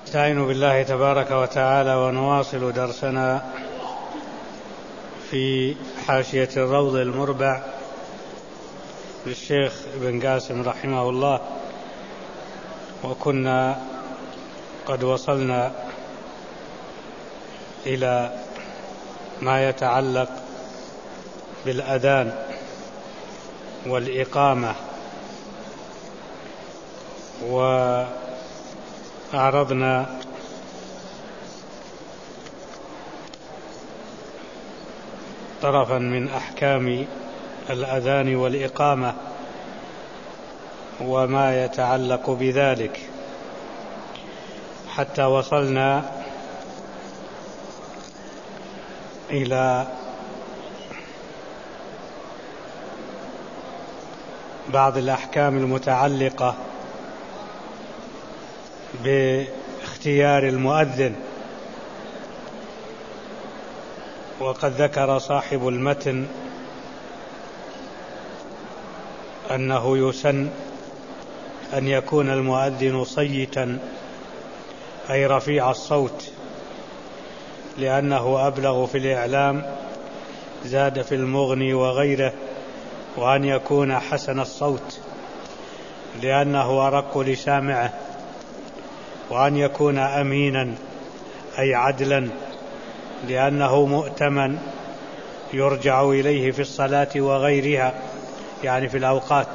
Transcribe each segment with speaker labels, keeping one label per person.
Speaker 1: نستعين بالله تبارك وتعالى ونواصل درسنا في حاشية الروض المربع للشيخ ابن قاسم رحمه الله. وكنا قد وصلنا إلى ما يتعلق بالأذان والإقامة، وأعرضنا طرفا من أحكام الأذان والإقامة وما يتعلق بذلك، حتى وصلنا إلى بعض الأحكام المتعلقة باختيار المؤذن. وقد ذكر صاحب المتن أنه يسن أن يكون المؤذن صيتا أي رفيع الصوت، لأنه أبلغ في الإعلام، زاد في المغني وغيره، وأن يكون حسن الصوت لأنه أرق لسامعه، وأن يكون أمينا أي عدلا لأنه مؤتمن يرجع إليه في الصلاة وغيرها، يعني في الأوقات،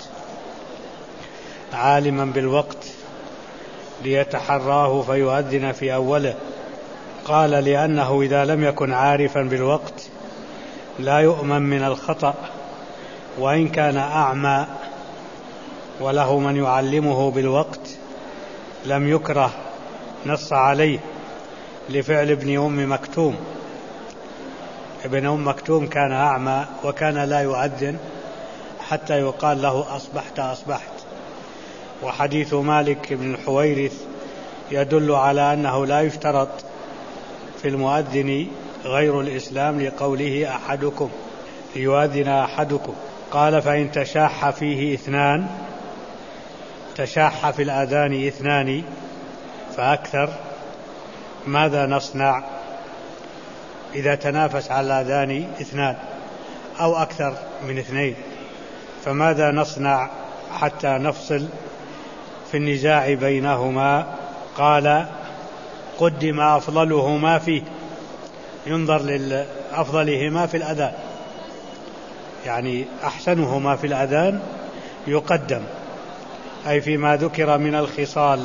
Speaker 1: عالما بالوقت ليتحراه فيؤذن في أوله. قال لأنه إذا لم يكن عارفا بالوقت لا يؤمن من الخطأ، وإن كان أعمى وله من يعلمه بالوقت لم يكره، نص عليه لفعل ابن أم مكتوم. ابن أم مكتوم كان أعمى وكان لا يؤذن حتى يقال له أصبحت أصبحت. وحديث مالك بن الحويرث يدل على أنه لا يشترط في المؤذن غير الإسلام، لقوله أحدكم ليؤذن أحدكم. قال فإن تشاح فيه اثنان، تشاح في الأذان اثنان فأكثر، ماذا نصنع إذا تنافس على الأذان اثنان أو أكثر من اثنين؟ فماذا نصنع حتى نفصل في النزاع بينهما؟ قال قدم أفضلهما فيه، ينظر لأفضلهما في الأذان، يعني أحسنهما في الأذان يقدم، أي فيما ذكر من الخصال،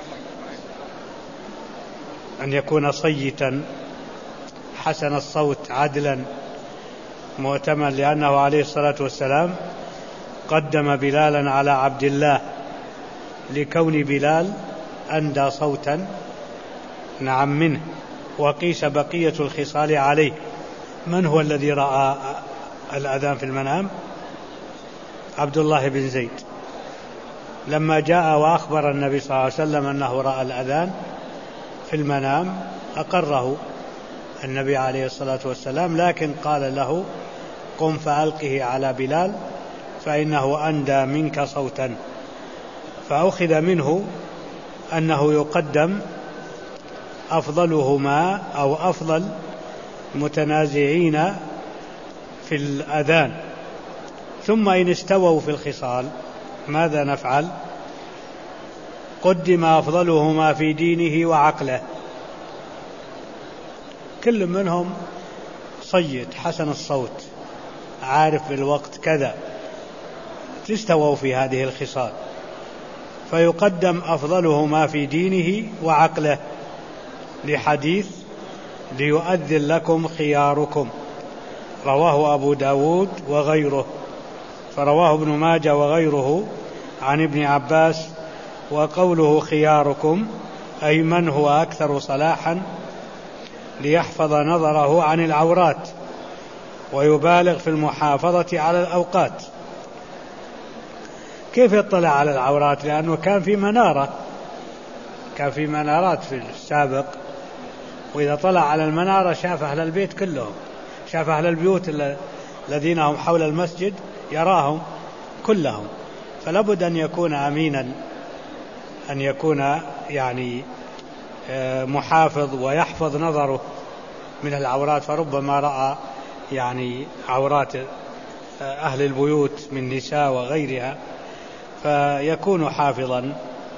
Speaker 1: أن يكون صيتا حسن الصوت عدلا مؤتمن، لأنه عليه الصلاة والسلام قدم بلالا على عبد الله لكون بلال أندى صوتا نعم منه، وقيس بقية الخصال عليه. من هو الذي رأى الأذان في المنام؟ عبد الله بن زيد، لما جاء وأخبر النبي صلى الله عليه وسلم أنه رأى الأذان في المنام أقره النبي عليه الصلاة والسلام، لكن قال له قم فألقه على بلال فإنه أندى منك صوتا. فأخذ منه أنه يقدم أفضلهما أو أفضل متنازعين في الأذان. ثم إن استووا في الخصال ماذا نفعل؟ قدم أفضلهما في دينه وعقله، كل منهم صيت حسن الصوت عارف بالوقت كذا، استووا في هذه الخصال، فيقدم أفضلهما في دينه وعقله، لحديث ليؤذن لكم خياركم، رواه أبو داود وغيره، فرواه ابن ماجه وغيره عن ابن عباس. وقوله خياركم أي من هو أكثر صلاحا ليحفظ نظره عن العورات ويبالغ في المحافظة على الأوقات. كيف يطلع على العورات؟ لأنه كان في منارة، كان في منارات في السابق، وإذا طلع على المنارة شاف أهل البيت كلهم، شاف أهل البيوت الذين هم حول المسجد يراهم كلهم. فلابد أن يكون أمينا، أن يكون يعني محافظ ويحفظ نظره من العورات، فربما رأى يعني عورات أهل البيوت من نساء وغيرها، فيكون حافظا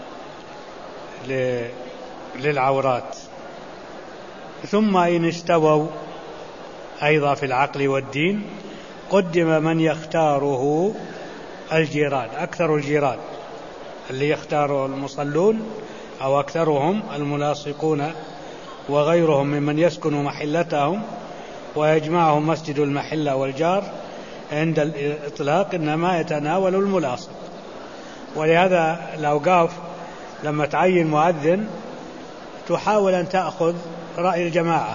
Speaker 1: للعورات. ثم إن استووا أيضا في العقل والدين قدم من يختاره الجيران، أكثر الجيران اللي يختاره المصلون أو أكثرهم الملاصقون وغيرهم ممن يسكن محلتهم ويجمعهم مسجد المحلة والجار، عند الإطلاق إنما يتناول الملاصق. ولهذا الأوقاف لما تعين مؤذن تحاول أن تأخذ رأي الجماعة،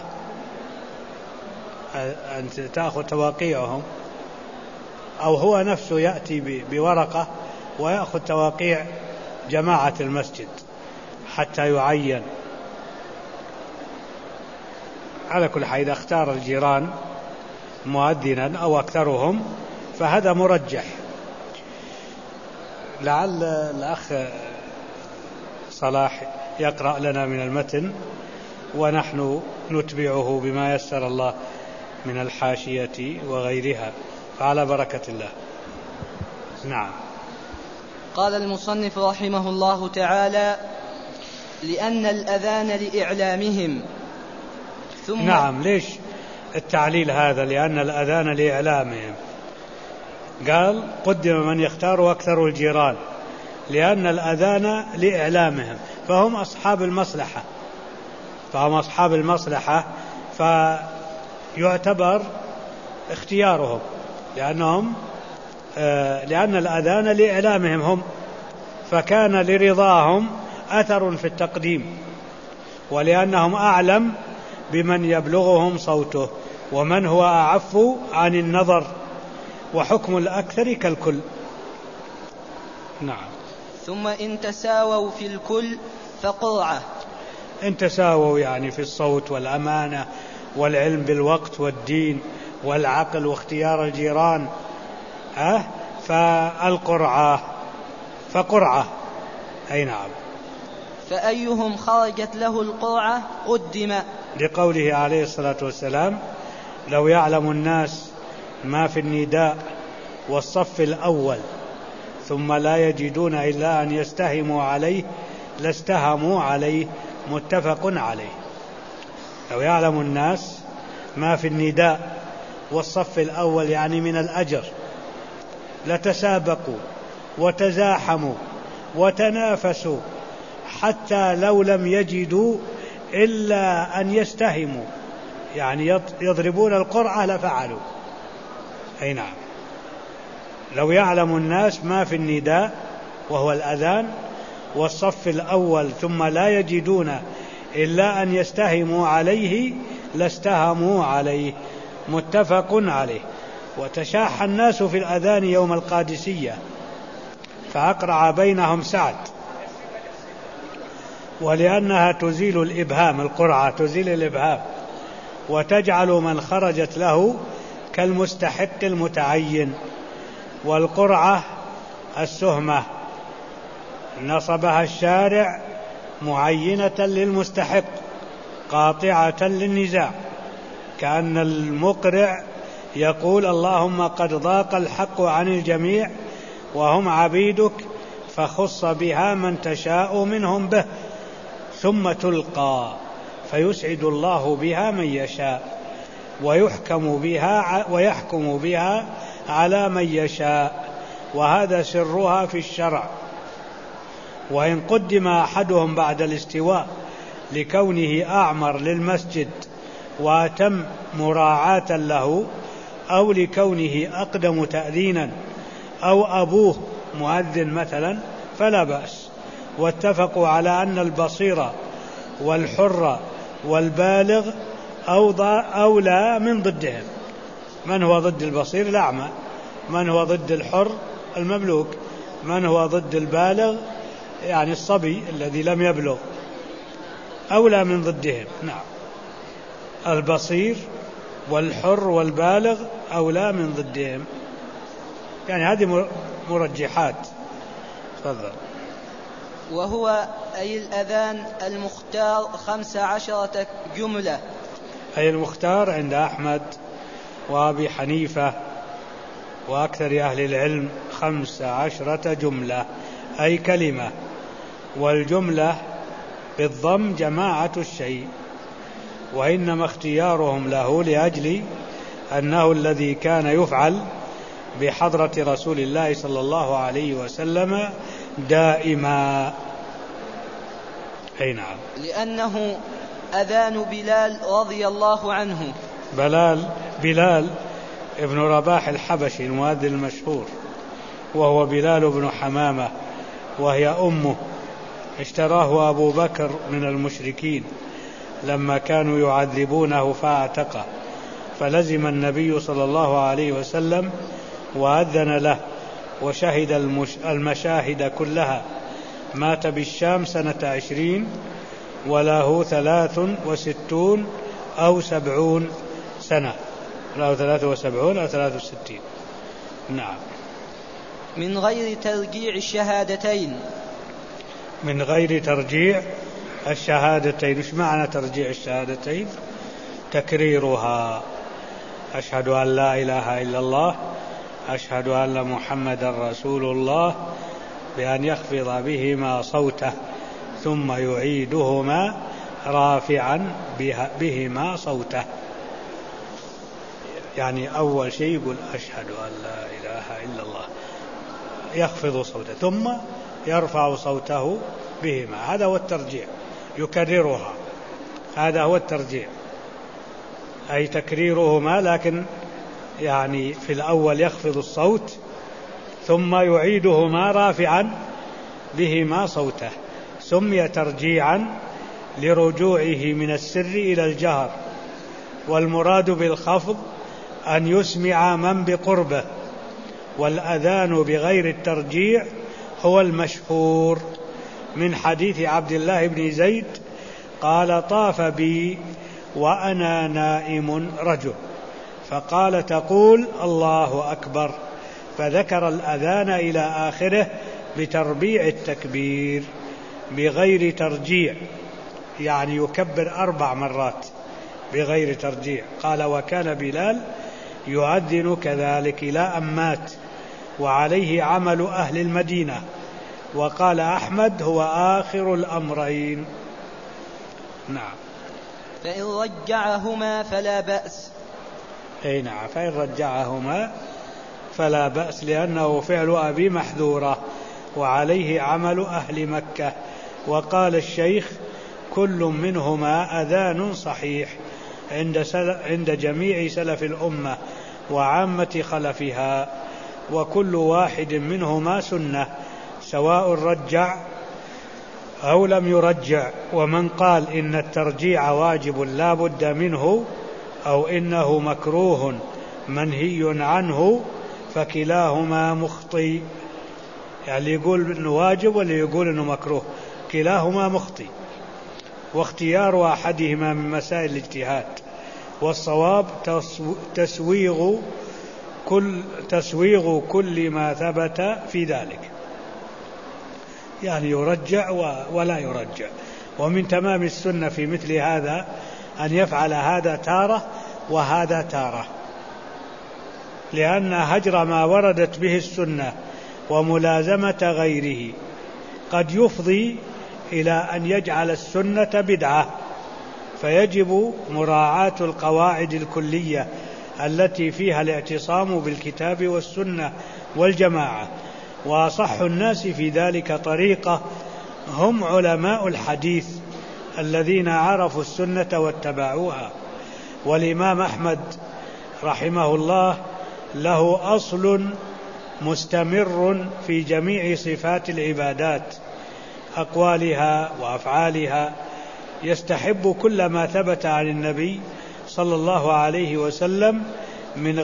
Speaker 1: أن تأخذ تواقيعهم، أو هو نفسه يأتي بورقة ويأخذ تواقيع جماعة المسجد حتى يعين. على كل حال إذا اختار الجيران مؤذنا أو أكثرهم فهذا مرجح. لعل الأخ صلاح يقرأ لنا من المتن ونحن نتبعه بما يسر الله من الحاشية وغيرها، فعلى بركة الله. نعم.
Speaker 2: قال المصنف رحمه الله تعالى: لأن الأذان لإعلامهم. ثم
Speaker 1: نعم. ليش التعليل هذا؟ لأن الأذان لإعلامهم. قال قدم من يختار أكثر الجيران لأن الأذان لإعلامهم، فهم أصحاب المصلحة، فيعتبر اختيارهم لأن الأذان لإعلامهم هم، فكان لرضاهم أثر في التقديم، ولأنهم أعلم بمن يبلغهم صوته ومن هو أعف عن النظر، وحكم الأكثر كالكل. نعم.
Speaker 2: ثم إن تساووا في الكل فقرعة.
Speaker 1: إن تساووا يعني في الصوت والأمانة والعلم بالوقت والدين والعقل واختيار الجيران، فقرعة. أي نعم.
Speaker 2: فأيهم خرجت له القرعة قدم،
Speaker 1: لقوله عليه الصلاة والسلام: لو يعلم الناس ما في النداء والصف الأول ثم لا يجدون إلا أن يستهموا عليه لاستهموا عليه، متفق عليه. لو يعلم الناس ما في النداء والصف الأول يعني من الأجر لتسابقوا وتزاحموا وتنافسوا حتى لو لم يجدوا إلا أن يستهموا، يعني يضربون القرعة لفعلوا. أي نعم. لو يعلم الناس ما في النداء وهو الأذان والصف الأول ثم لا يجدون إلا أن يستهموا عليه لاستهموا عليه، متفق عليه. وتشاح الناس في الأذان يوم القادسية فأقرع بينهم سعد، ولأنها تزيل الإبهام، القرعة تزيل الإبهام وتجعل من خرجت له كالمستحق المتعين. والقرعة السهمة نصبها الشارع معينة للمستحق قاطعة للنزاع، كأن المقرع يقول: اللهم قد ضاق الحق عن الجميع وهم عبيدك فخص بها من تشاء منهم به، ثم تلقى فيسعد الله بها من يشاء ويحكم بها على من يشاء، وهذا سرها في الشرع. وإن قدم أحدهم بعد الاستواء لكونه أعمر للمسجد وأتم مراعاة له، أو لكونه أقدم تأذينا، أو أبوه مؤذن مثلا، فلا بأس. واتفقوا على أن البصير والحر والبالغ أولى من ضدهم. من هو ضد البصير؟ الأعمى. من هو ضد الحر؟ المملوك. من هو ضد البالغ؟ يعني الصبي الذي لم يبلغ، أولى من ضدهم. نعم. البصير والحر والبالغ أولى من ضدهم، يعني هذه مرجحات. تفضل.
Speaker 2: وهو أي الأذان المختار 15 جملة.
Speaker 1: أي المختار عند أحمد وأبي حنيفة وأكثر أهل العلم 15 جملة، أي كلمة، والجملة بالضم جماعة الشيء، وإنما اختيارهم له لأجل أنه الذي كان يفعل بحضرة رسول الله صلى الله عليه وسلم دائما. أي نعم.
Speaker 2: لأنه أذان بلال رضي الله عنه.
Speaker 1: بلال ابن رباح الحبشي المؤذن المشهور، وهو بلال بن حمامة، وهي أمه، اشتراه أبو بكر من المشركين لما كانوا يعذبونه فاعتقه، فلزم النبي صلى الله عليه وسلم وأذن له وشهد المشاهد كلها. مات بالشام سنة 20 وله 63 أو 70 سنة، له 73 أو 63. نعم.
Speaker 2: من غير ترجيع الشهادتين.
Speaker 1: من غير ترجيع الشهادتين. إيش معنى ترجيع الشهادتين؟ تكريرها. أشهد أن لا إله إلا الله، أشهد أن محمد رسول الله، بأن يخفض بهما صوته ثم يعيدهما رافعا بهما صوته. يعني أول شيء يقول أشهد أن لا إله إلا الله، يخفض صوته ثم يرفع صوته بهما، هذا هو الترجيع، يكررها، هذا هو الترجيع، أي تكريرهما، لكن يعني في الأول يخفض الصوت ثم يعيدهما رافعا بهما صوته. سمي ترجيعا لرجوعه من السر إلى الجهر، والمراد بالخفض أن يسمع من بقربه، والأذان بغير الترجيع هو المشهور من حديث عبد الله بن زيد قال: طاف بي وأنا نائم رجل فقال: تقول الله أكبر، فذكر الأذان إلى آخره بتربيع التكبير بغير ترجيع، يعني يكبر 4 مرات بغير ترجيع. قال: وكان بلال يؤذن كذلك إلى أن مات، وعليه عمل أهل المدينة. وقال أحمد: هو آخر الأمرين. نعم.
Speaker 2: فإن رجعهما فلا بأس.
Speaker 1: أي نعم، فإن رجعهما فلا بأس، لأنه فعل أبي محذورة، وعليه عمل أهل مكة. وقال الشيخ: كل منهما أذان صحيح عند جميع سلف الأمة وعامة خلفها، وكل واحد منهما سنة، سواء رجع أو لم يرجع. ومن قال إن الترجيع واجب لا بد منه، أو إنه مكروه منهي عنه، فكلاهما مخطئ. يعني يقول إنه واجب واللي يقول إنه مكروه، كلاهما مخطئ، واختيار أحدهما من مسائل الاجتهاد، والصواب تسويغ كل ما ثبت في ذلك، يعني يرجع ولا يرجع. ومن تمام السنة في مثل هذا أن يفعل هذا تارة وهذا تارة، لأن هجر ما وردت به السنة وملازمة غيره قد يفضي إلى أن يجعل السنة بدعة، فيجب مراعاة القواعد الكلية التي فيها الاعتصام بالكتاب والسنة والجماعة. وأصح الناس في ذلك طريقة هم علماء الحديث الذين عرفوا السنة واتبعوها. والإمام أحمد رحمه الله له أصل مستمر في جميع صفات العبادات، أقوالها وأفعالها، يستحب كل ما ثبت عن النبي صلى الله عليه وسلم من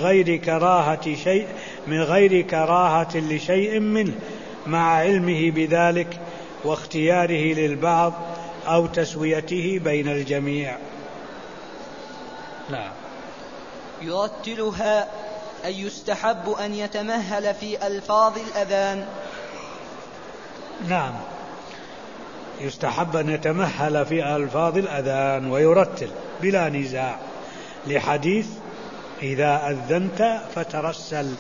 Speaker 1: غير كراهة لشيء منه، مع علمه بذلك واختياره للبعض أو تسويته بين الجميع. نعم.
Speaker 2: يرتلها، أي يستحب أن يتمهل في ألفاظ الأذان.
Speaker 1: نعم، يستحب أن يتمهل في ألفاظ الأذان ويرتل بلا نزاع، لحديث إذا أذنت فترسل.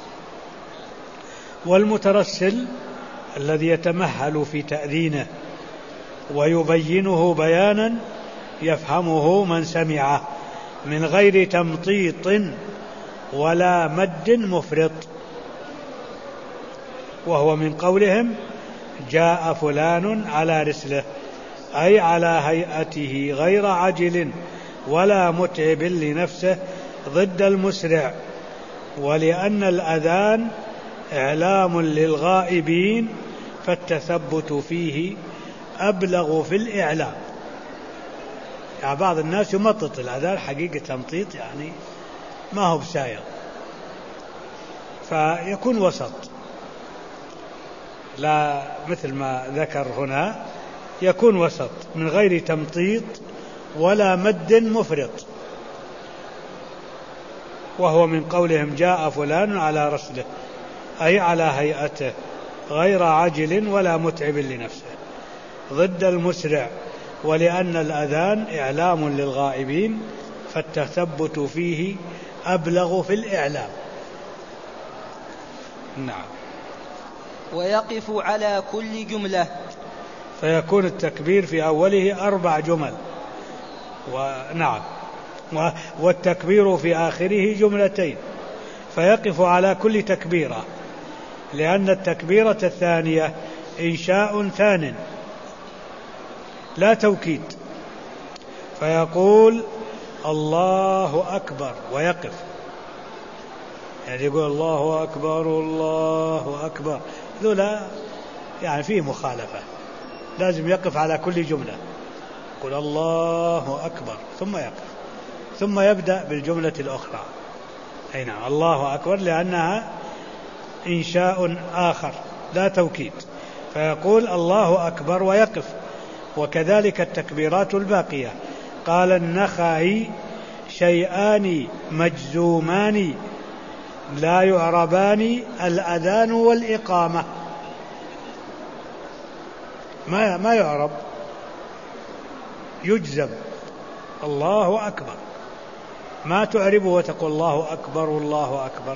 Speaker 1: والمترسل الذي يتمهل في تأذينه ويبينه بيانا يفهمه من سمعه من غير تمطيط ولا مد مفرط، وهو من قولهم جاء فلان على رسله، أي على هيئته غير عجل ولا متعب لنفسه ضد المسرع. ولأن الأذان إعلام للغائبين فالتثبت فيه أبلغ في الإعلام. يعني بعض الناس يمطط الأذان حقيقة تمطيط، يعني ما هو بسايق، فيكون وسط، لا مثل ما ذكر هنا، يكون وسط من غير تمطيط ولا مد مفرط. وهو من قولهم جاء فلان على رسله، أي على هيئته غير عاجل ولا متعب لنفسه ضد المسرع. ولأن الأذان إعلام للغائبين فالتثبت فيه أبلغ في الإعلام. نعم.
Speaker 2: ويقف على كل جملة،
Speaker 1: فيكون التكبير في أوله 4 جمل، ونعم، والتكبير في آخره 2 فيقف على كل تكبيرة، لأن التكبيرة الثانية إنشاء ثان لا توكيد، فيقول الله أكبر ويقف، يعني يقول الله أكبر الله أكبر، ذولا يعني فيه مخالفة، لازم يقف على كل جملة، يقول الله أكبر ثم يقف، ثم يبدأ بالجملة الأخرى. أي نعم، الله أكبر لأنها إنشاء آخر لا توكيد، فيقول الله أكبر ويقف. وكذلك التكبيرات الباقية. قال النخعي شيئان مجزومان لا يعربان الأذان والإقامة. ما يعرب، يجزم الله أكبر، ما تعربه وتقول الله أكبر والله أكبر.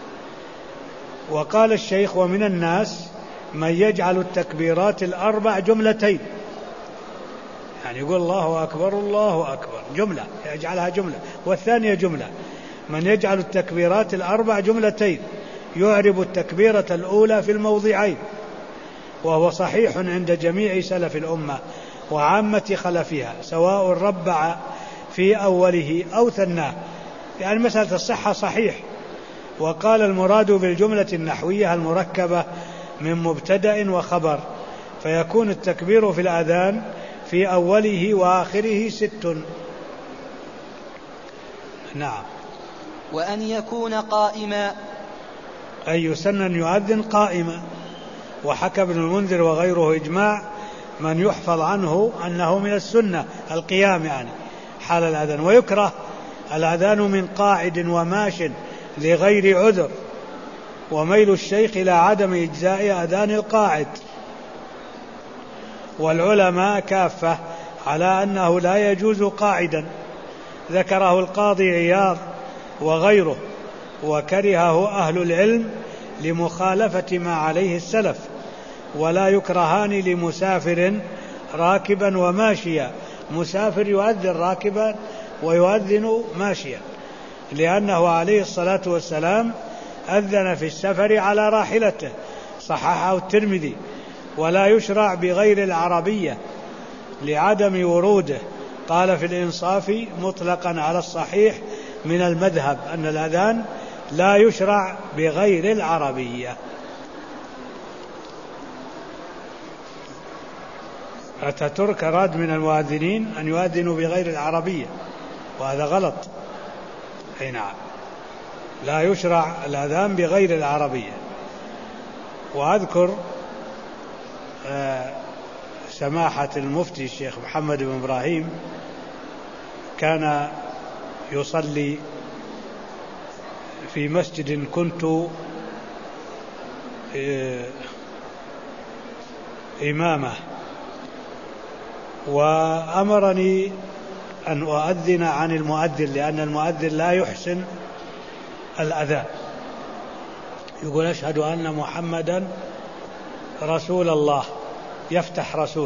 Speaker 1: وقال الشيخ ومن الناس من يجعل التكبيرات 4 جملتين، يعني يقول الله أكبر الله أكبر جملة، يجعلها جملة، والثانية جملة. من يجعل التكبيرات 4 جملتين يعرب التكبيرة الأولى في الموضعين، وهو صحيح عند جميع سلف الأمة وعامة خلفها، سواء ربع في أوله أو ثناه، يعني مسألة الصحة صحيح. وقال المراد بالجملة النحوية المركبة من مبتدأ وخبر، فيكون التكبير في الأذان في أوله وآخره 6. نعم.
Speaker 2: وأن يكون قائما،
Speaker 1: أي يسن أن يؤذن قائما. وحكى ابن المنذر وغيره إجماع من يحفظ عنه أنه من السنة القيام يعني حال الأذان، ويكره الأذان من قاعد وماش لغير عذر، وميل الشيخ إلى عدم إجزاء أذان القاعد. والعلماء كافة على أنه لا يجوز قاعدا، ذكره القاضي عياض وغيره، وكرهه أهل العلم لمخالفة ما عليه السلف. ولا يكرهان لمسافر راكبا وماشيا، مسافر يؤذن راكبا ويؤذن ماشيا، لأنه عليه الصلاة والسلام أذن في السفر على راحلته، صححه الترمذي. ولا يشرع بغير العربية لعدم وروده. قال في الإنصاف مطلقا على الصحيح من المذهب أن الأذان لا يشرع بغير العربية. أتاتورك أراد من المؤذنين أن يؤذنوا بغير العربية، وهذا غلط. أي نعم، لا يشرع الأذان بغير العربية. وأذكر سماحة المفتي الشيخ محمد بن إبراهيم كان يصلي في مسجد كنت إمامه، وأمرني أن أؤذن عن المؤذن، لأن المؤذن لا يحسن الأذان، يقول أشهد أن محمدا رسول الله، يفتح رسول،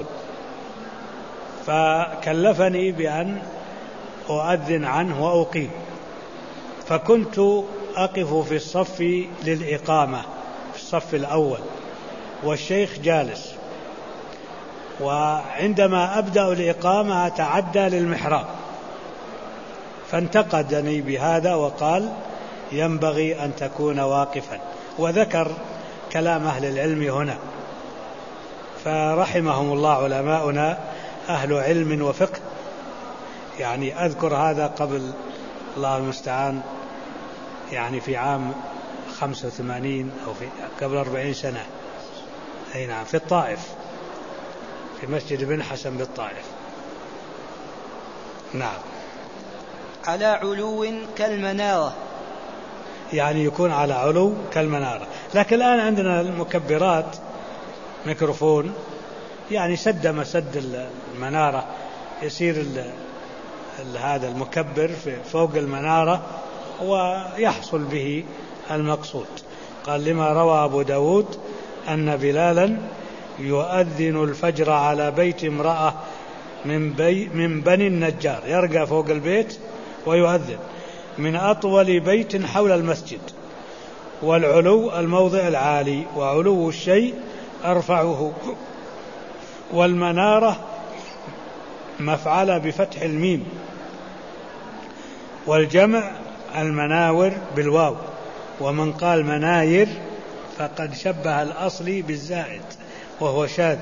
Speaker 1: فكلفني بأن أؤذن عنه وأقيم، فكنت أقف في الصف للإقامة في الصف الأول والشيخ جالس، وعندما أبدأ الإقامة أتعدى للمحراب، فانتقدني بهذا وقال ينبغي أن تكون واقفا، وذكر كلام أهل العلم هنا، فرحمهم الله علماؤنا أهل علم وفقه. يعني أذكر هذا قبل الله المستعان يعني في عام 85 أو قبل 40 سنة، أي نعم، في الطائف في مسجد بن حسن بالطائف. نعم.
Speaker 2: على علو كالمنارة،
Speaker 1: يعني يكون على علو كالمنارة. لكن الآن عندنا المكبرات ميكروفون، يعني سد مسد المنارة، يصير هذا المكبر فوق المنارة ويحصل به المقصود. قال لما روى أبو داود أن بلالا يؤذن الفجر على بيت امرأة من بني النجار، يرقى فوق البيت ويؤذن من أطول بيت حول المسجد، والعلو الموضع العالي، وعلو الشيء أرفعه، والمنارة مفعلة بفتح الميم، والجمع المناور بالواو، ومن قال مناير فقد شبه الأصلي بالزائد وهو شاذ،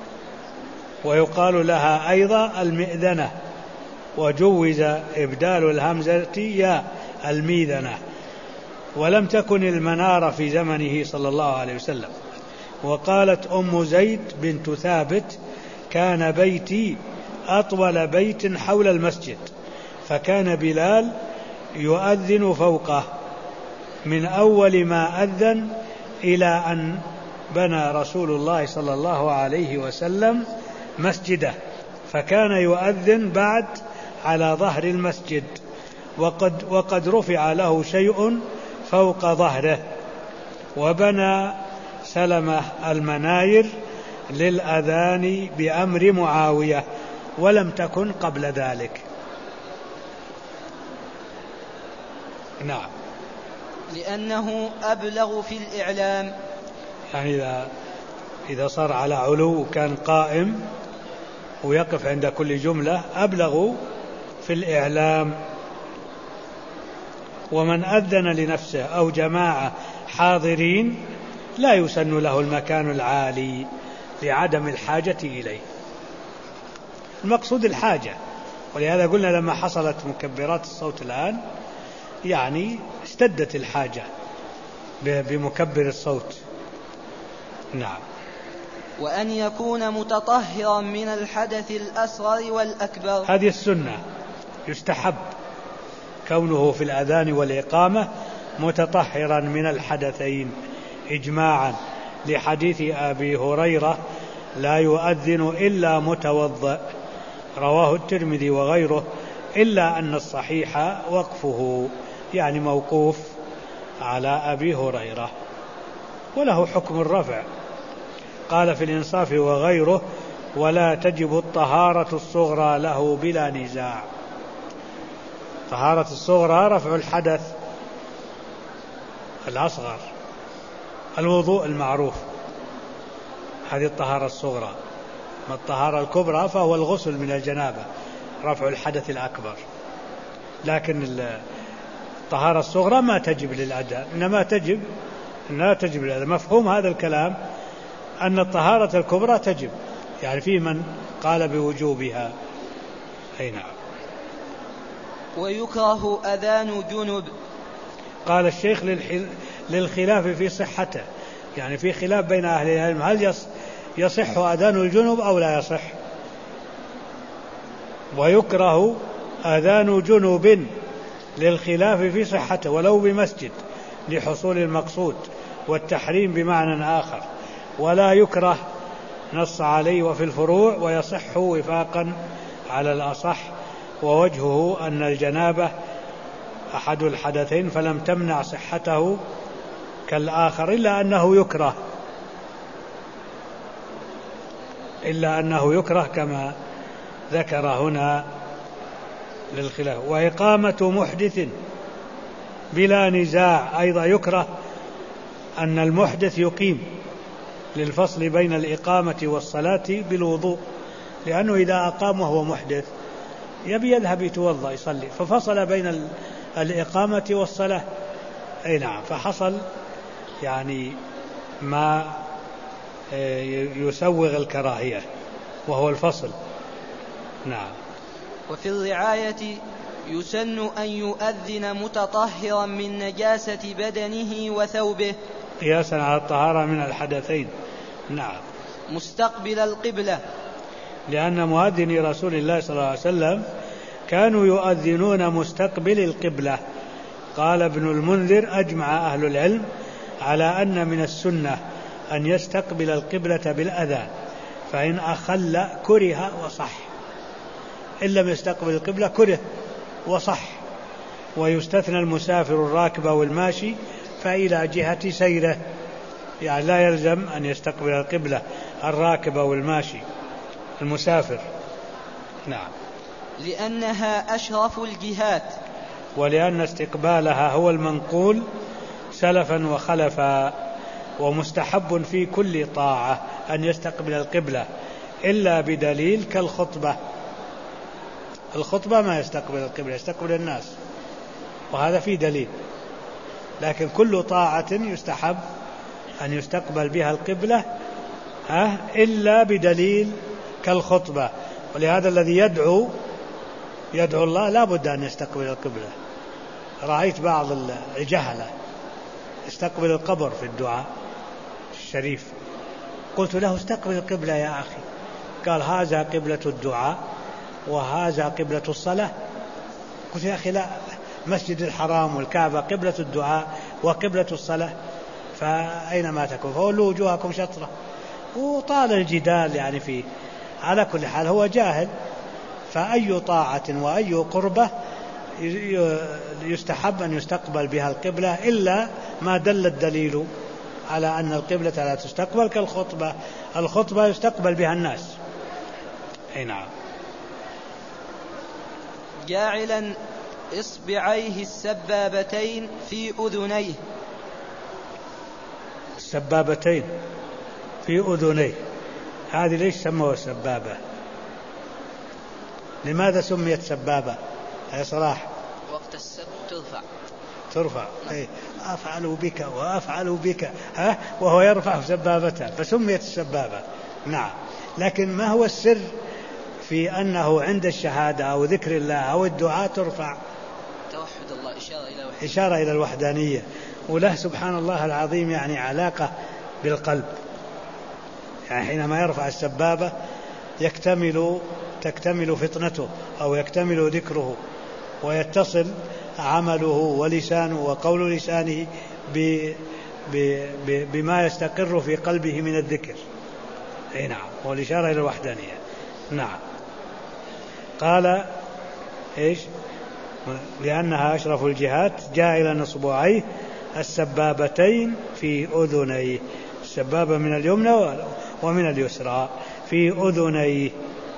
Speaker 1: ويقال لها أيضا المئذنة، وجوز إبدال الهمزة يا الميذنة، ولم تكن المنارة في زمنه صلى الله عليه وسلم. وقالت أم زيد بنت ثابت كان بيتي أطول بيت حول المسجد، فكان بلال يؤذن فوقه من أول ما أذن إلى أن بنى رسول الله صلى الله عليه وسلم مسجده، فكان يؤذن بعد على ظهر المسجد، وقد رفع له شيء فوق ظهره، وبنى سلمة المناير للأذان بأمر معاوية، ولم تكن قبل ذلك. نعم.
Speaker 2: لأنه أبلغ في الإعلام،
Speaker 1: يعني إذا صار على علو كان قائم ويقف عند كل جملة أبلغ في الإعلام. ومن أذن لنفسه أو جماعة حاضرين لا يسن له المكان العالي لعدم الحاجة إليه. المقصود الحاجة، ولهذا قلنا لما حصلت مكبرات الصوت الآن يعني اشتدت الحاجة بمكبر الصوت. نعم.
Speaker 2: وأن يكون متطهرا من الحدث الأصغر والأكبر،
Speaker 1: هذه السنة، يستحب كونه في الأذان والإقامة متطهرا من الحدثين إجماعا، لحديث أبي هريرة لا يؤذن إلا متوضئ، رواه الترمذي وغيره، إلا أن الصحيح وقفه، يعني موقوف على أبي هريرة، وله حكم الرفع. قال في الإنصاف وغيره ولا تجب الطهارة الصغرى له بلا نزاع. طهارة الصغرى رفع الحدث الأصغر، الوضوء المعروف، هذه الطهارة الصغرى. ما الطهارة الكبرى فهو الغسل من الجنابة، رفع الحدث الأكبر. لكن الطهارة الصغرى ما تجب للأداء، إنما لا تجب للأداء. مفهوم هذا الكلام أن الطهارة الكبرى تجب، يعني في من قال بوجوبها. أي نعم.
Speaker 2: ويكره أذان جنب.
Speaker 1: قال الشيخ للخلاف في صحته، يعني في خلاف بين أهل العلم هل يصح أذان الجنب أو لا يصح. ويكره أذان جنب للخلاف في صحته ولو بمسجد لحصول المقصود، والتحريم بمعنى آخر. ولا يكره نص عليه وفي الفروع ويصح وفاقا على الأصح. ووجهه أن الجنابة أحد الحدثين فلم تمنع صحته كالآخر، إلا أنه يكره كما ذكر هنا للخلاف. وإقامة محدث بلا نزاع أيضا يكره أن المحدث يقيم، للفصل بين الإقامة والصلاة بالوضوء، لأنه إذا أقام وهو محدث يبي يذهب يتوضأ يصلي، ففصل بين الإقامة والصلاة. أي نعم، فحصل يعني ما يسوغ الكراهية وهو الفصل. نعم.
Speaker 2: وفي الرعاية يسن أن يؤذن متطهرا من نجاسة بدنه وثوبه
Speaker 1: قياسا على الطهارة من الحدثين. نعم.
Speaker 2: مستقبل القبلة،
Speaker 1: لأن مؤذني رسول الله صلى الله عليه وسلم كانوا يؤذنون مستقبل القبلة. قال ابن المنذر: أجمع أهل العلم على أن من السنة أن يستقبل القبلة بالأذان، فإن أخل كره وصح، إن لم يستقبل القبلة كره وصح. ويستثنى المسافر الراكب والماشي فإلى جهة سيره، يعني لا يلزم أن يستقبل القبلة الراكب والماشي، المسافر. نعم.
Speaker 2: لأنها أشرف الجهات،
Speaker 1: ولأن استقبالها هو المنقول سلفا وخلفا. ومستحب في كل طاعة أن يستقبل القبلة إلا بدليل كالخطبة. الخطبة ما يستقبل القبلة، يستقبل الناس، وهذا فيه دليل. لكن كل طاعة يستحب أن يستقبل بها القبلة إلا بدليل كالخطبة. ولهذا الذي يدعو الله لا بد أن يستقبل القبلة. رأيت بعض الجهلة يستقبل القبر في الدعاء الشريف، قلت له: استقبل القبلة يا أخي. قال: هذا قبلة الدعاء وهذا قبلة الصلاة. قلت: يا أخي لا، مسجد الحرام والكعبة قبلة الدعاء وقبلة الصلاة، فأينما تكون فولوا وجوهكم شطرة. وطال الجدال يعني فيه. على كل حال هو جاهل، فأي طاعة وأي قربة يستحب أن يستقبل بها القبلة إلا ما دل الدليل على أن القبلة لا تستقبل، كالخطبة. الخطبة يستقبل بها الناس. أي نعم.
Speaker 2: جاعلا إصبعيه السبابتين في أذنيه.
Speaker 1: السبابتين في أذنيه، هذه ليش سموها سبابة؟ لماذا سميت سبابة يا صلاح؟
Speaker 2: وقت السب
Speaker 1: ترفع. أي أفعل بك وأفعل بك، وهو يرفع سبابته فسميت السبابة. نعم. لكن ما هو السر في أنه عند الشهادة أو ذكر الله أو الدعاء ترفع؟
Speaker 2: توحد الله،
Speaker 1: إشارة إلى الوحدانية، وله سبحان الله العظيم يعني علاقة بالقلب. يعني حينما يرفع السبابة تكتمل فطنته أو يكتمل ذكره، ويتصل عمله ولسانه وقول لسانه بما يستقر في قلبه من الذكر. أي نعم، والإشارة إلى الوحدانية. نعم. قال إيش؟ لأنها أشرف الجهات، جاعلا إصبعيه السبابتين في أذنيه، السبابة من اليمنى ومن اليسرى في أذنيه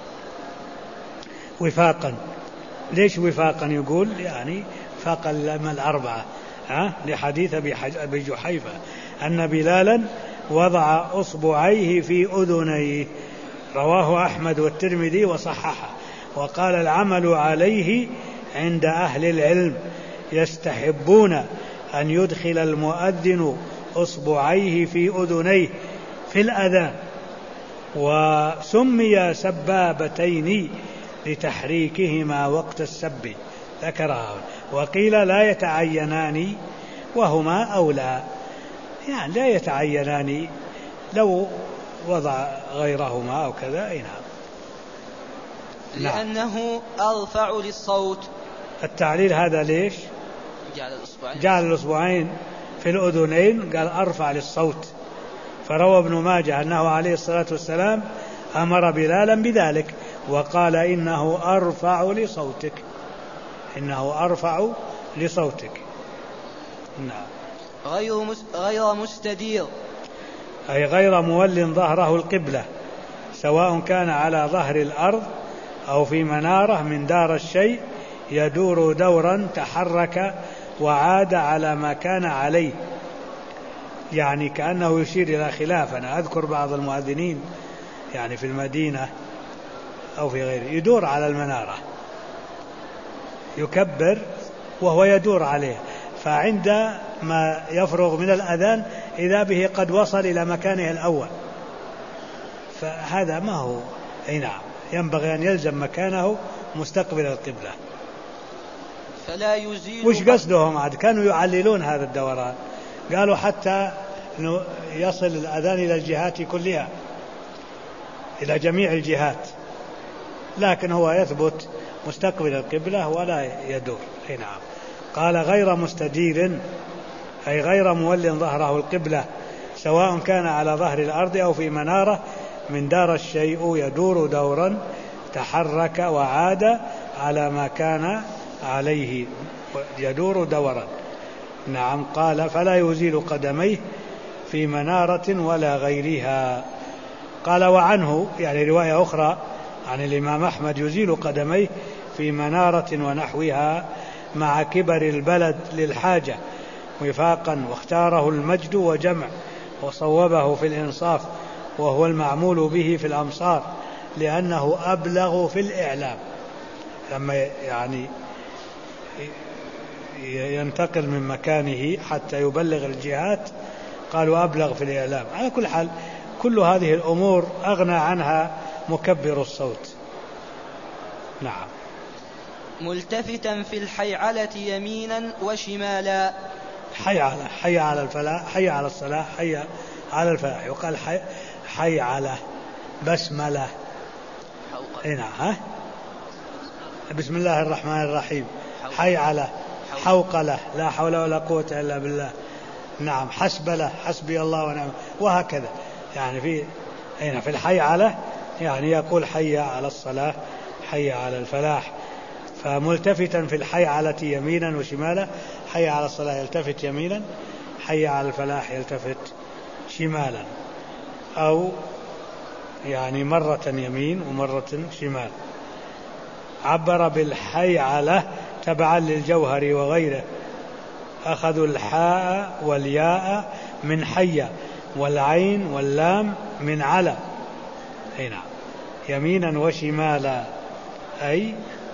Speaker 1: وفاقا. ليش وفاقا؟ يقول يعني فاق الأربعة، لحديث أبي جحيفة أن بلالا وضع أصبعيه في أذنيه، رواه أحمد والترمذي وصححه. وقال: العمل عليه عند أهل العلم، يستحبون أن يدخل المؤذن أصبعيه في أذنيه في الأذان. وسمي سبابتين لتحريكهما وقت السب، ذكرها. وقيل لا يتعينان وهما أولى، يعني لا يتعينان لو وضع غيرهما أو كذا. نعم.
Speaker 2: لأنه أرفع للصوت.
Speaker 1: التعليل هذا ليش؟ جعل الأصبعين في الأذنين، قال أرفع للصوت، فروى ابن ماجه أنه عليه الصلاة والسلام أمر بلالا بذلك وقال إنه أرفع لصوتك، إنه أرفع لصوتك.
Speaker 2: نعم. غير مستدير،
Speaker 1: أي غير مول ظهره القبلة، سواء كان على ظهر الأرض أو في منارة من دار الشيء يدور دورا تحرك وعاد على ما كان عليه. يعني كأنه يشير إلى خلاف. أنا أذكر بعض المؤذنين يعني في المدينة أو في غيره يدور على المنارة يكبر وهو يدور عليه، فعند ما يفرغ من الأذان إذا به قد وصل إلى مكانه الأول، فهذا ما هو. أي نعم، ينبغي أن يلزم مكانه مستقبل القبلة.
Speaker 2: فلا يزيل.
Speaker 1: وش قصدهم عاد؟ كانوا يعللون هذا الدوران، قالوا حتى أنه يصل الأذان إلى الجهات كلها، إلى جميع الجهات، لكن هو يثبت مستقبل القبلة ولا يدور. أي نعم. قال غير مستدير، أي غير مول ظهره القبلة، سواء كان على ظهر الأرض أو في منارة من دار الشيء يدور دورا تحرك وعاد على ما كان عليه، يدور دورا. نعم. قال فلا يزيل قدميه في منارة ولا غيرها. قال وعنه، يعني رواية أخرى عن الإمام أحمد، يزيل قدميه في منارة ونحوها مع كبر البلد للحاجة وفاقا، واختاره المجد وجمع، وصوبه في الإنصاف وهو المعمول به في الأمصار، لأنه أبلغ في الإعلام. لما يعني ينتقل من مكانه حتى يبلغ الجهات قالوا أبلغ في الإعلام. على كل حال كل هذه الأمور أغنى عنها مكبر الصوت. نعم.
Speaker 2: ملتفتا في الحيعلة يمينا وشمالا.
Speaker 1: حي على الفلاح، حي على الصلاة، حي على الفلاح. يقال حي على بسملة. هنا ها بسم الله الرحمن الرحيم. حي على حوقلة، لا حول ولا قوة إلا بالله. نعم. حسبلة، حسبي الله ونعم، وهكذا. يعني في الحي على يعني يقول حي على الصلاة، حي على الفلاح. فملتفتا في الحي على يمينا وشمالا، حي على الصلاة يلتفت يمينا، حي على الفلاح يلتفت شمالا، أو يعني مرة يمين ومرة شمال. عبر بالحي على تبعا للجوهر وغيره، أخذوا الحاء والياء من حي والعين واللام من على. هنا يمينا وشمالا، أي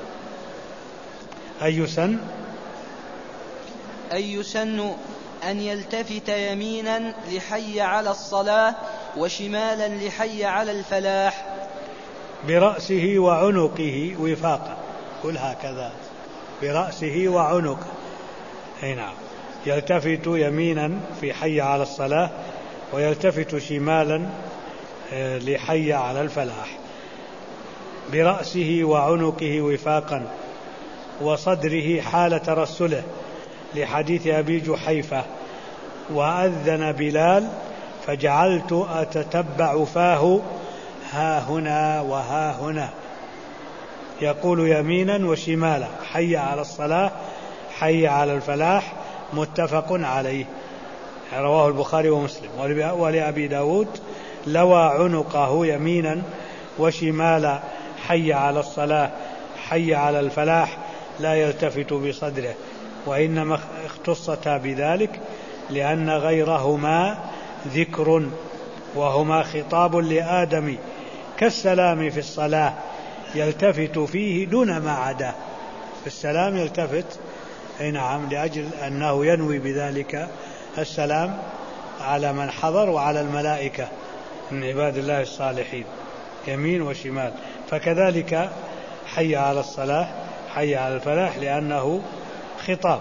Speaker 1: يسن
Speaker 2: أن يلتفت يمينا لحي على الصلاة وشمالا لحي على الفلاح
Speaker 1: برأسه وعنقه وفاقا. قل هكذا برأسه وعنقه. هنا يلتفت يمينا في حي على الصلاة، ويلتفت شمالا لحي على الفلاح، برأسه وعنقه وفاقا، وصدره حال ترسله، لحديث أبي جحيفة: وأذن بلال فجعلت أتتبع فاه ها هنا وها هنا، يقول يمينا وشمالا، حي على الصلاة، حي على الفلاح، متفق عليه، رواه البخاري ومسلم. ولأبي داود: لوى عنقه يمينا وشمالا، حي على الصلاة، حي على الفلاح، لا يلتفت بصدره. وإنما اختصتا بذلك لأن غيرهما ذكر، وهما خطاب لآدم، كالسلام في الصلاة يلتفت فيه دون ما عداه. في السلام يلتفت، نعم، لأجل أنه ينوي بذلك السلام على من حضر وعلى الملائكة من عباد الله الصالحين، يمين وشمال. فكذلك حي على الصلاة، حي على الفلاح، لأنه خطاب.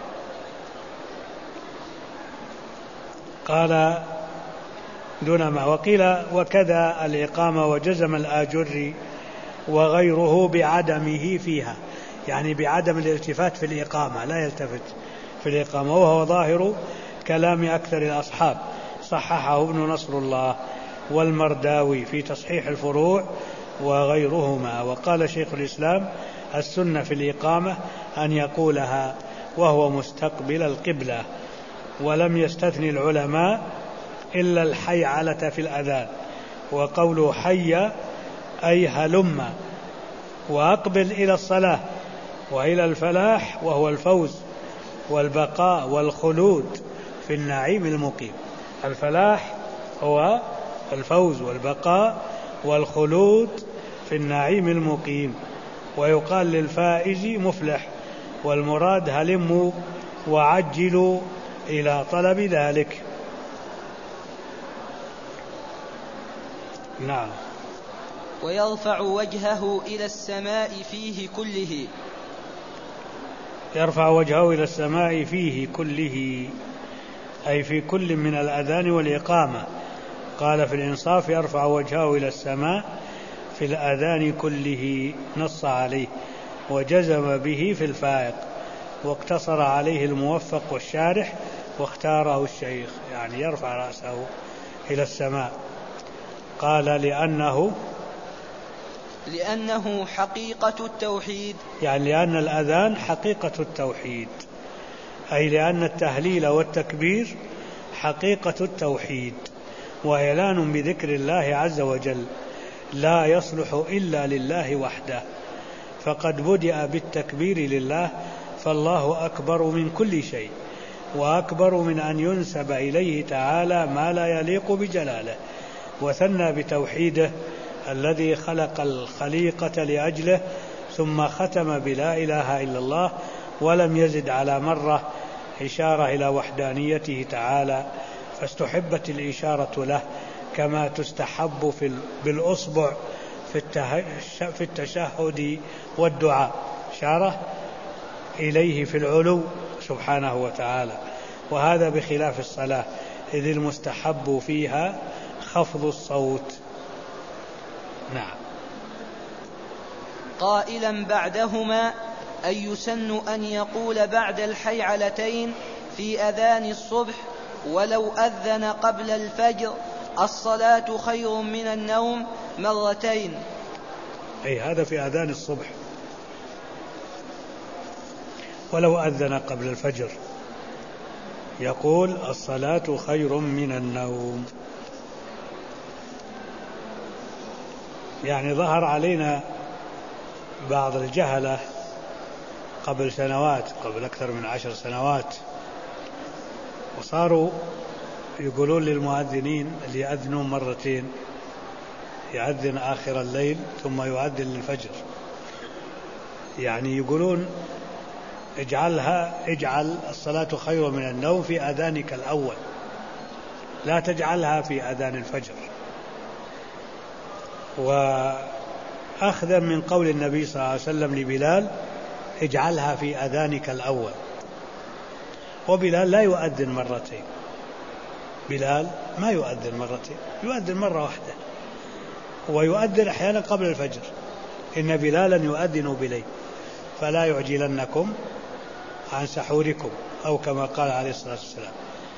Speaker 1: قال دون ما. وقيل وكذا الإقامة، وجزم الآجري وغيره بعدمه فيها، يعني بعدم الالتفات في الإقامة، لا يلتفت في الإقامة، وهو ظاهر كلام أكثر الأصحاب صححه ابن نصر الله والمرداوي في تصحيح الفروع وغيرهما. وقال شيخ الإسلام السنة في الإقامة أن يقولها وهو مستقبل القبلة. ولم يستثني العلماء إلا الحيعلة في الأذان، وقوله حي أي هلم وأقبل إلى الصلاة وإلى الفلاح، وهو الفوز والبقاء والخلود في النعيم المقيم. الفلاح هو الفوز والبقاء والخلود في النعيم المقيم. ويقال للفائز مفلح، والمراد هلموا وعجلوا إلى طلب ذلك. نعم.
Speaker 2: ويرفع وجهه إلى السماء فيه كله.
Speaker 1: يرفع وجهه إلى السماء فيه كله، أي في كل من الأذان والإقامة. قال في الإنصاف يرفع وجهه إلى السماء في الأذان كله، نص عليه وجزم به في الفائق، واقتصر عليه الموفق والشارح واختاره الشيخ، يعني يرفع رأسه إلى السماء. قال لأنه حقيقة التوحيد، يعني لأن الأذان حقيقة التوحيد، أي لأن التهليل والتكبير حقيقة التوحيد وإعلان بذكر الله عز وجل لا يصلح إلا لله وحده. فقد بدأ بالتكبير لله، فالله أكبر من كل شيء، وأكبر من أن ينسب إليه تعالى ما لا يليق بجلاله. وثنى بتوحيده الذي خلق الخليقة لأجله، ثم ختم بلا إله إلا الله، ولم يزد على مرة إشارة إلى وحدانيته تعالى، فاستحبت الإشارة له كما تستحب بالأصبع في التشهد والدعاء، إشارة إليه في العلو سبحانه وتعالى. وهذا بخلاف الصلاة، إذ المستحب فيها خفض الصوت. نعم.
Speaker 2: قائلا بعدهما أي يسن أن يقول بعد الحيعلتين في أذان الصبح ولو أذن قبل الفجر الصلاة خير من النوم مرتين.
Speaker 1: أي هذا في أذان الصبح، ولو أذن قبل الفجر يقول الصلاة خير من النوم. يعني ظهر علينا بعض الجهلة قبل سنوات، قبل أكثر من 10 سنوات، وصاروا يقولون للمؤذنين اللي يأذنون مرتين، يأذن آخر الليل ثم يؤذن للفجر، يعني يقولون اجعل الصلاة خير من النوم في أذانك الأول، لا تجعلها في أذان الفجر. وأخذا من قول النبي صلى الله عليه وسلم لبلال اجعلها في أذانك الأول، وبلال لا يؤذن مرتين، بلال ما يؤذن مرتين، يؤذن مرة واحدة، ويؤذن أحيانا قبل الفجر. إن بلالا يؤذن بليل فلا يعجلنكم عن سحوركم، أو كما قال عليه الصلاة والسلام.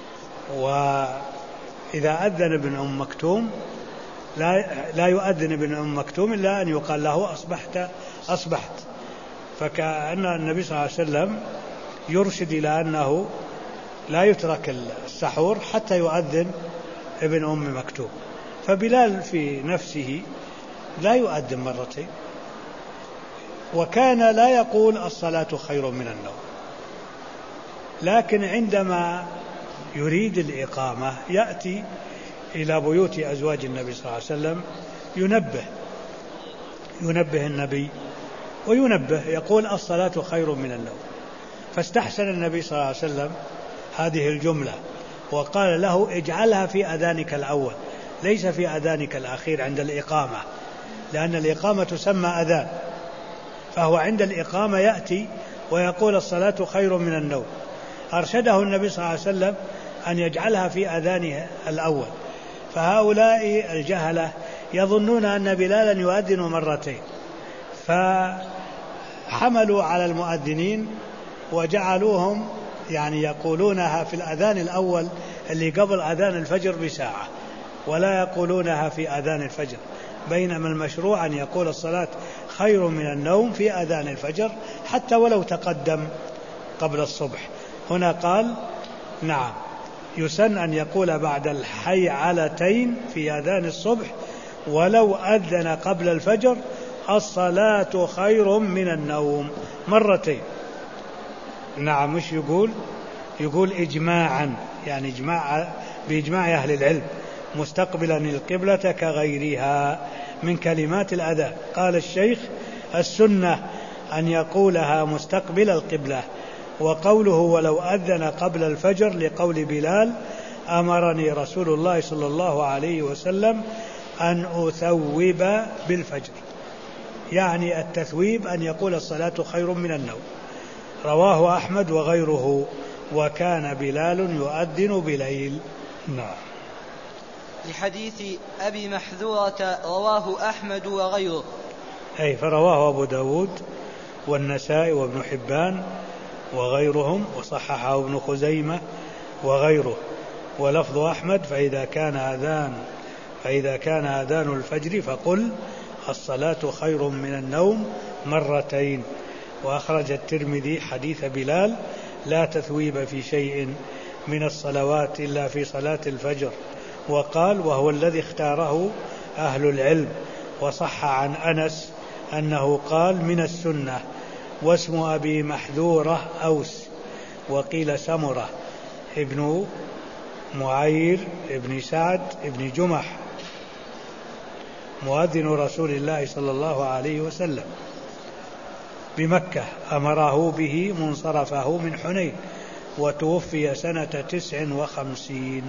Speaker 1: وإذا أذن ابن أم مكتوم لا يؤذن ابن أم مكتوم إلا أن يقال له أصبحت. فكأن النبي صلى الله عليه وسلم يرشد إلى أنه لا يترك السحور حتى يؤذن ابن أم مكتوم. فبلال في نفسه لا يؤذن مرتين، وكان لا يقول الصلاة خير من النوم، لكن عندما يريد الإقامة يأتي إلى بيوت أزواج النبي صلى الله عليه وسلم ينبه النبي وينبه، يقول الصلاة خير من النوم. فاستحسن النبي صلى الله عليه وسلم هذه الجملة وقال له اجعلها في أذانك الأول ليس في أذانك الأخير عند الإقامة، لأن الإقامة تسمى أذان، فهو عند الإقامة يأتي ويقول الصلاة خير من النوم. أرشده النبي صلى الله عليه وسلم أن يجعلها في أذانه الأول. فهؤلاء الجهلة يظنون أن بلالا يؤذن مرتين، فحملوا على المؤذنين وجعلوهم يعني يقولونها في الأذان الأول اللي قبل أذان الفجر بساعة، ولا يقولونها في أذان الفجر، بينما المشروع أن يقول الصلاة خير من النوم في أذان الفجر حتى ولو تقدم قبل الصبح. هنا قال نعم يسن أن يقول بعد الحيعلتين في أذان الصبح ولو أذن قبل الفجر الصلاة خير من النوم مرتين. نعم مش يقول إجماعا، يعني بإجماع أهل العلم مستقبلا القبلة كغيرها من كلمات الأذان. قال الشيخ السنة أن يقولها مستقبل القبلة. وقوله ولو أذن قبل الفجر لقول بلال أمرني رسول الله صلى الله عليه وسلم أن أثوب بالفجر، يعني التثويب أن يقول الصلاة خير من النوم. رواه أحمد وغيره، وكان بلال يؤذن بليل. نعم.
Speaker 2: لحديث أبي محذورة رواه أحمد وغيره،
Speaker 1: أي فرواه أبو داود والنسائي وابن حبان وغيرهم، وصححه ابن خزيمة وغيره. ولفظ أحمد فإذا كان أذان الفجر فقل الصلاة خير من النوم مرتين. وأخرج الترمذي حديث بلال لا تثويب في شيء من الصلوات إلا في صلاة الفجر، وقال وهو الذي اختاره أهل العلم. وصح عن أنس أنه قال من السنة. واسم أبي محذورة أوس، وقيل سمرة ابن معير ابن سعد ابن جمح مؤذن رسول الله صلى الله عليه وسلم بمكة، أمره به منصرفه من حنين، وتوفي سنة 59.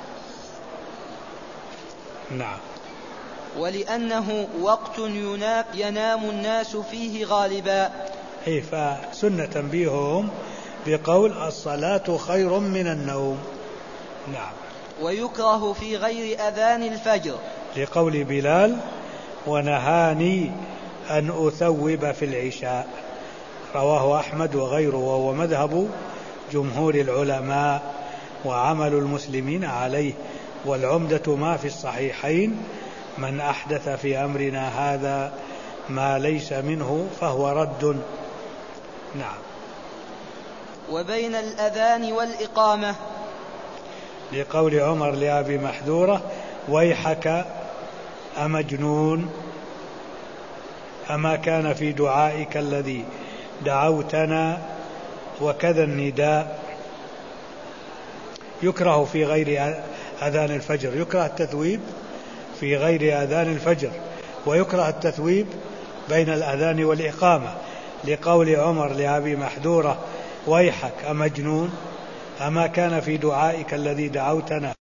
Speaker 1: نعم.
Speaker 2: ولأنه وقت ينام الناس فيه غالبا،
Speaker 1: أي فسنة تنبيههم بقول الصلاة خير من النوم. نعم.
Speaker 2: ويكره في غير أذان الفجر
Speaker 1: لقول بلال ونهاني أن أثوب في العشاء. رواه أحمد وغيره، وهو مذهب جمهور العلماء وعمل المسلمين عليه. والعمدة ما في الصحيحين من أحدث في أمرنا هذا ما ليس منه فهو رد. نعم.
Speaker 2: وبين الأذان والإقامة
Speaker 1: لقول عمر لأبي محذورة ويحك أمجنون أما كان في دعائك الذي دعوتنا، وكذا النداء. يكره في غير أذان الفجر، يكره التثويب في غير أذان الفجر، ويكره التثويب بين الأذان والإقامة، لقول عمر لأبي محذورة ويحك أمجنون أما كان في دعائك الذي دعوتنا